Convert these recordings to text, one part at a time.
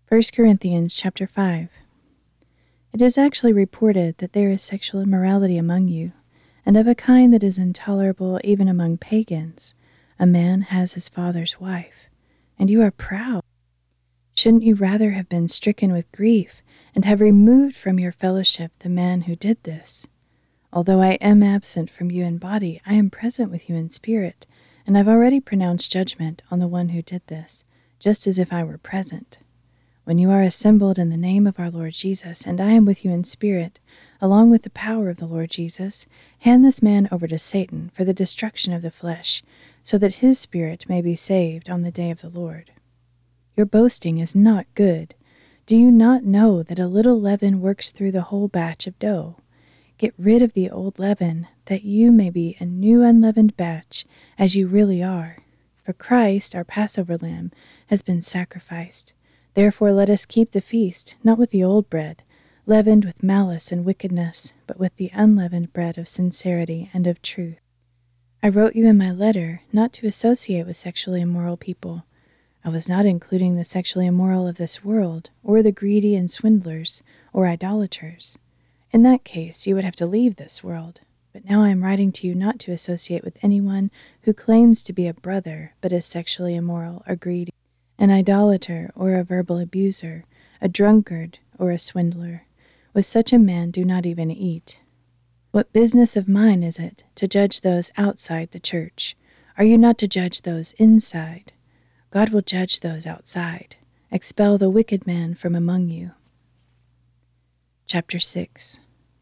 1 Corinthians chapter 5. It is actually reported that there is sexual immorality among you, and of a kind that is intolerable even among pagans. A man has his father's wife, and you are proud. Shouldn't you rather have been stricken with grief and have removed from your fellowship the man who did this? Although I am absent from you in body, I am present with you in spirit, and I've already pronounced judgment on the one who did this, just as if I were present. When you are assembled in the name of our Lord Jesus, and I am with you in spirit, along with the power of the Lord Jesus, hand this man over to Satan for the destruction of the flesh, so that his spirit may be saved on the day of the Lord. Your boasting is not good. Do you not know that a little leaven works through the whole batch of dough? Get rid of the old leaven, that you may be a new unleavened batch, as you really are. For Christ, our Passover lamb, has been sacrificed. Therefore let us keep the feast, not with the old bread, leavened with malice and wickedness, but with the unleavened bread of sincerity and of truth. I wrote you in my letter not to associate with sexually immoral people. I was not including the sexually immoral of this world, or the greedy and swindlers, or idolaters. In that case, you would have to leave this world. But now I am writing to you not to associate with anyone who claims to be a brother, but is sexually immoral or greedy, an idolater or a verbal abuser, a drunkard or a swindler. With such a man do not even eat. What business of mine is it to judge those outside the church? Are you not to judge those inside? God will judge those outside. Expel the wicked man from among you. Chapter 6.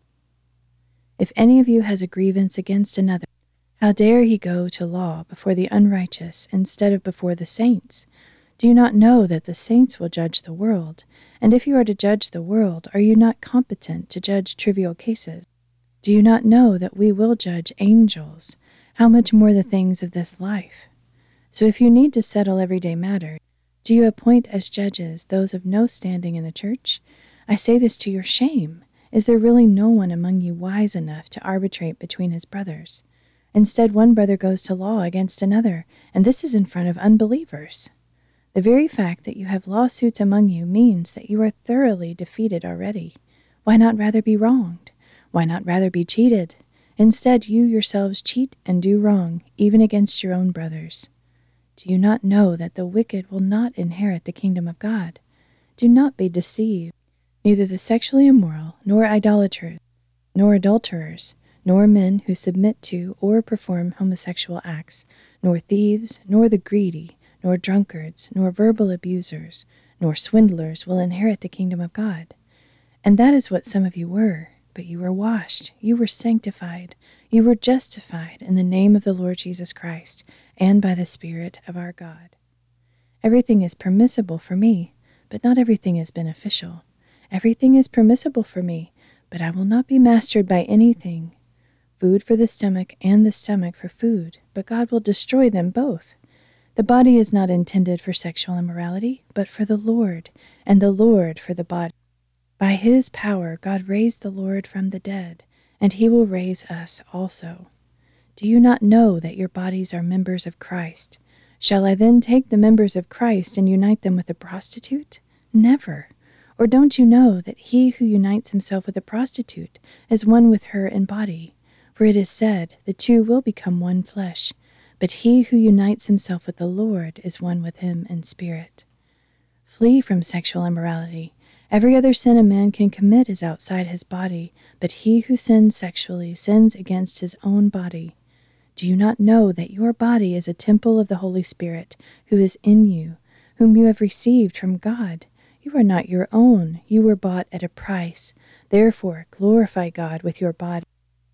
If any of you has a grievance against another, how dare he go to law before the unrighteous instead of before the saints? Do you not know that the saints will judge the world? And if you are to judge the world, are you not competent to judge trivial cases? Do you not know that we will judge angels? How much more the things of this life? So if you need to settle everyday matters, do you appoint as judges those of no standing in the church? I say this to your shame. Is there really no one among you wise enough to arbitrate between his brothers? Instead, one brother goes to law against another, and this is in front of unbelievers. The very fact that you have lawsuits among you means that you are thoroughly defeated already. Why not rather be wronged? Why not rather be cheated? Instead, you yourselves cheat and do wrong, even against your own brothers. Do you not know that the wicked will not inherit the kingdom of God? Do not be deceived. Neither the sexually immoral, nor idolaters, nor adulterers, nor men who submit to or perform homosexual acts, nor thieves, nor the greedy, nor drunkards, nor verbal abusers, nor swindlers will inherit the kingdom of God. And that is what some of you were, but you were washed, you were sanctified, you were justified in the name of the Lord Jesus Christ, and by the Spirit of our God. Everything is permissible for me, but not everything is beneficial. Everything is permissible for me, but I will not be mastered by anything. Food for the stomach and the stomach for food, but God will destroy them both. The body is not intended for sexual immorality, but for the Lord, and the Lord for the body. By his power God raised the Lord from the dead, and he will raise us also. Do you not know that your bodies are members of Christ? Shall I then take the members of Christ and unite them with a prostitute? Never. Or don't you know that he who unites himself with a prostitute is one with her in body? For it is said, the two will become one flesh. But he who unites himself with the Lord is one with him in spirit. Flee from sexual immorality. Every other sin a man can commit is outside his body, but he who sins sexually sins against his own body. Do you not know that your body is a temple of the Holy Spirit, who is in you, whom you have received from God? You are not your own. You were bought at a price. Therefore, glorify God with your body.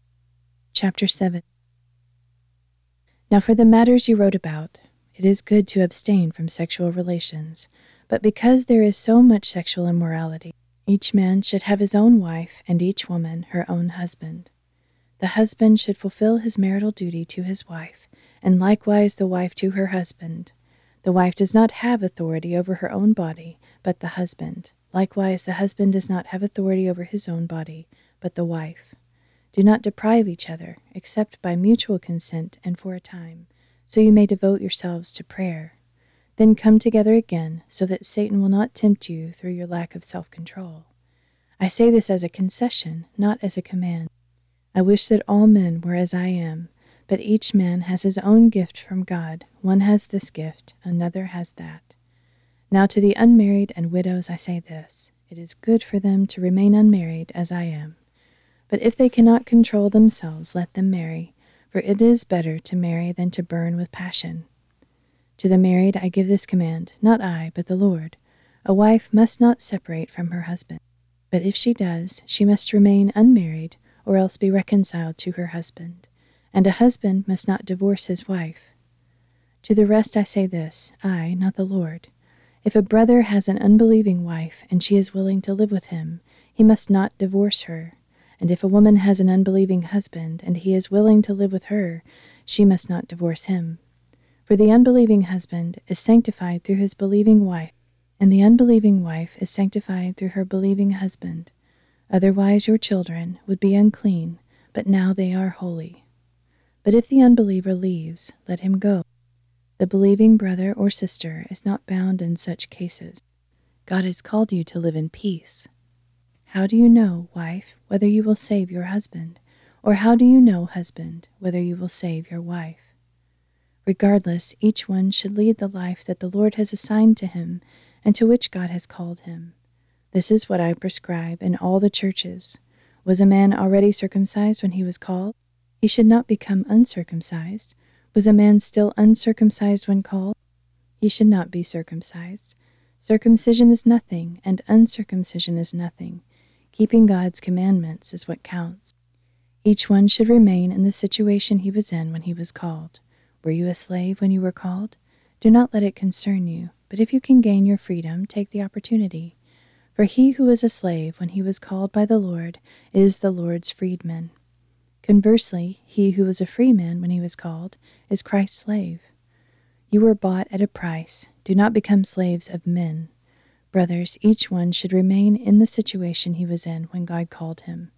Chapter 7. Now for the matters you wrote about, it is good to abstain from sexual relations, but because there is so much sexual immorality, each man should have his own wife, and each woman her own husband. The husband should fulfill his marital duty to his wife, and likewise the wife to her husband. The wife does not have authority over her own body, but the husband. Likewise the husband does not have authority over his own body, but the wife. Do not deprive each other, except by mutual consent and for a time, so you may devote yourselves to prayer. Then come together again, so that Satan will not tempt you through your lack of self-control. I say this as a concession, not as a command. I wish that all men were as I am, but each man has his own gift from God. One has this gift, another has that. Now to the unmarried and widows I say this: it is good for them to remain unmarried as I am. But if they cannot control themselves, let them marry, for it is better to marry than to burn with passion. To the married I give this command, not I, but the Lord: a wife must not separate from her husband. But if she does, she must remain unmarried, or else be reconciled to her husband. And a husband must not divorce his wife. To the rest I say this, I, not the Lord: if a brother has an unbelieving wife, and she is willing to live with him, he must not divorce her. And if a woman has an unbelieving husband, and he is willing to live with her, she must not divorce him. For the unbelieving husband is sanctified through his believing wife, and the unbelieving wife is sanctified through her believing husband. Otherwise your children would be unclean, but now they are holy. But if the unbeliever leaves, let him go. The believing brother or sister is not bound in such cases. God has called you to live in peace. How do you know, wife, whether you will save your husband? Or how do you know, husband, whether you will save your wife? Regardless, each one should lead the life that the Lord has assigned to him and to which God has called him. This is what I prescribe in all the churches. Was a man already circumcised when he was called? He should not become uncircumcised. Was a man still uncircumcised when called? He should not be circumcised. Circumcision is nothing, and uncircumcision is nothing. Keeping God's commandments is what counts. Each one should remain in the situation he was in when he was called. Were you a slave when you were called? Do not let it concern you, but if you can gain your freedom, take the opportunity. For he who was a slave when he was called by the Lord is the Lord's freedman. Conversely, he who was a free man when he was called is Christ's slave. You were bought at a price. Do not become slaves of men. Brothers, each one should remain in the situation he was in when God called him.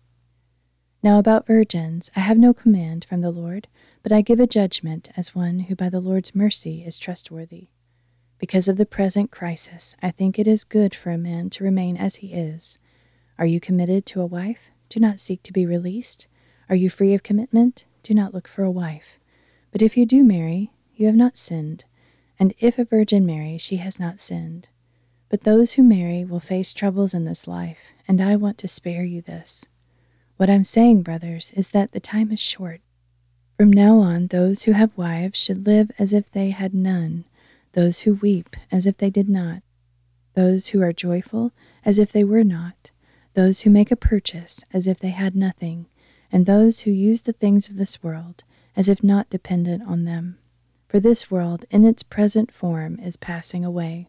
Now about virgins, I have no command from the Lord, but I give a judgment as one who by the Lord's mercy is trustworthy. Because of the present crisis, I think it is good for a man to remain as he is. Are you committed to a wife? Do not seek to be released. Are you free of commitment? Do not look for a wife. But if you do marry, you have not sinned. And if a virgin marries, she has not sinned. But those who marry will face troubles in this life, and I want to spare you this. What I'm saying, brothers, is that the time is short. From now on, those who have wives should live as if they had none, those who weep as if they did not, those who are joyful as if they were not, those who make a purchase as if they had nothing, and those who use the things of this world as if not dependent on them. For this world, in its present form, is passing away.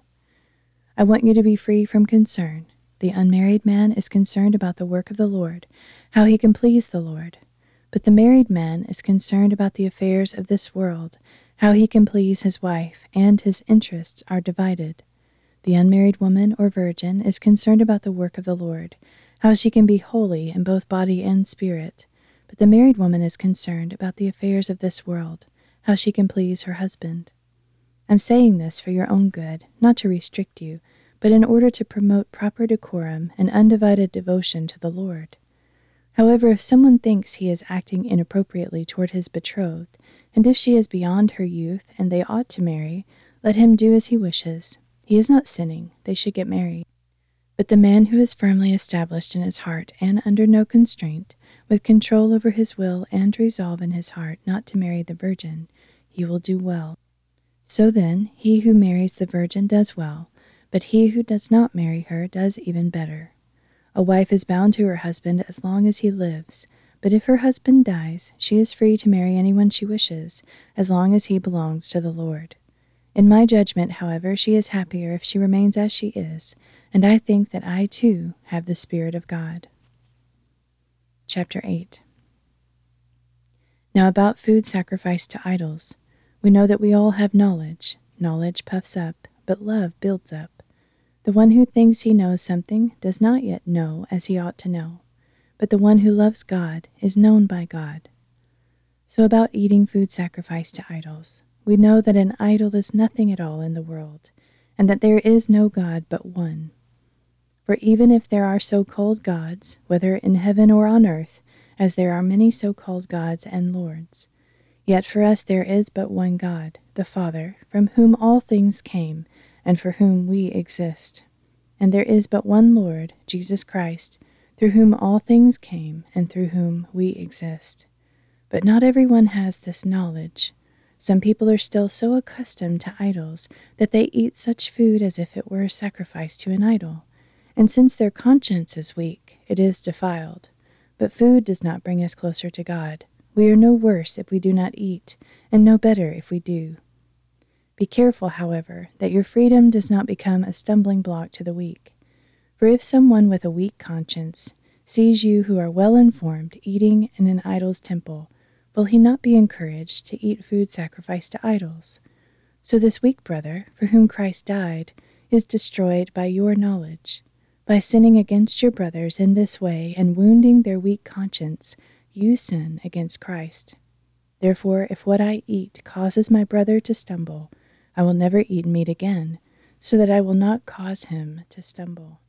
I want you to be free from concern. The unmarried man is concerned about the work of the Lord, how he can please the Lord. But the married man is concerned about the affairs of this world, how he can please his wife, and his interests are divided. The unmarried woman or virgin is concerned about the work of the Lord, how she can be holy in both body and spirit. But the married woman is concerned about the affairs of this world, how she can please her husband. I'm saying this for your own good, not to restrict you, but in order to promote proper decorum and undivided devotion to the Lord. However, if someone thinks he is acting inappropriately toward his betrothed, and if she is beyond her youth and they ought to marry, let him do as he wishes. He is not sinning. They should get married. But the man who is firmly established in his heart and under no constraint, with control over his will and resolve in his heart not to marry the virgin, he will do well. So then, he who marries the virgin does well, but he who does not marry her does even better. A wife is bound to her husband as long as he lives, but if her husband dies, she is free to marry anyone she wishes, as long as he belongs to the Lord. In my judgment, however, she is happier if she remains as she is, and I think that I, too, have the Spirit of God. Chapter 8. Now about food sacrificed to idols. We know that we all have knowledge. Knowledge puffs up, but love builds up. The one who thinks he knows something does not yet know as he ought to know, but the one who loves God is known by God. So about eating food sacrificed to idols. we know that an idol is nothing at all in the world, and that there is no God but one. For even if there are so-called gods, whether in heaven or on earth, as there are many so-called gods and lords, yet for us there is but one God, the Father, from whom all things came, and for whom we exist. And there is but one Lord, Jesus Christ, through whom all things came, and through whom we exist. But not everyone has this knowledge. Some people are still so accustomed to idols that they eat such food as if it were sacrificed to an idol. And since their conscience is weak, it is defiled. But food does not bring us closer to God. We are no worse if we do not eat, and no better if we do. Be careful, however, that your freedom does not become a stumbling block to the weak. For if someone with a weak conscience sees you who are well informed eating in an idol's temple, will he not be encouraged to eat food sacrificed to idols? So this weak brother, for whom Christ died, is destroyed by your knowledge. By sinning against your brothers in this way and wounding their weak conscience, you sin against Christ. Therefore, if what I eat causes my brother to stumble, I will never eat meat again, so that I will not cause him to stumble.